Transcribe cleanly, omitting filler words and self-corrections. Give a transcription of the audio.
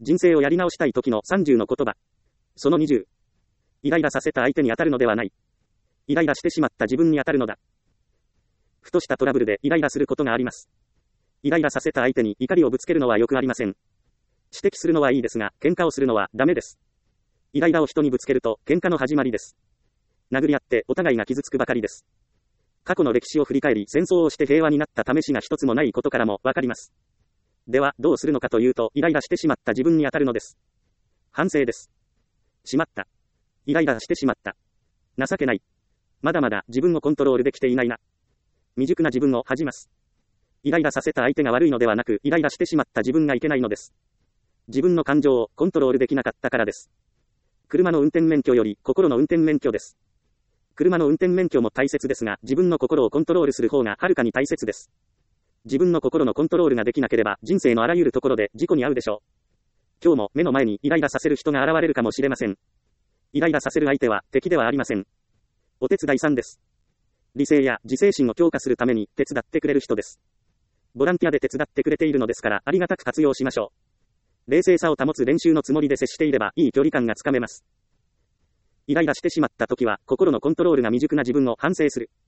人生をやり直したい時の30の言葉。その20。イライラさせた相手に当たるのではない。イライラしてしまった自分に当たるのだ。ふとしたトラブルでイライラすることがあります。イライラさせた相手に怒りをぶつけるのはよくありません。指摘するのはいいですが、喧嘩をするのはダメです。イライラを人にぶつけると喧嘩の始まりです。殴り合ってお互いが傷つくばかりです。過去の歴史を振り返り戦争をして平和になった試しが一つもないことからもわかります。では、どうするのかというと、イライラしてしまった自分に当たるのです。反省です。しまった。イライラしてしまった。情けない。まだまだ自分をコントロールできていないな。未熟な自分を恥じます。イライラさせた相手が悪いのではなく、イライラしてしまった自分がいけないのです。自分の感情をコントロールできなかったからです。車の運転免許より心の運転免許です。車の運転免許も大切ですが、自分の心をコントロールする方がはるかに大切です。自分の心のコントロールができなければ、人生のあらゆるところで事故に遭うでしょう。今日も目の前にイライラさせる人が現れるかもしれません。イライラさせる相手は敵ではありません。お手伝いさんです。理性や自制心を強化するために手伝ってくれる人です。ボランティアで手伝ってくれているのですから、ありがたく活用しましょう。冷静さを保つ練習のつもりで接していれば、いい距離感がつかめます。イライラしてしまった時は、心のコントロールが未熟な自分を反省する。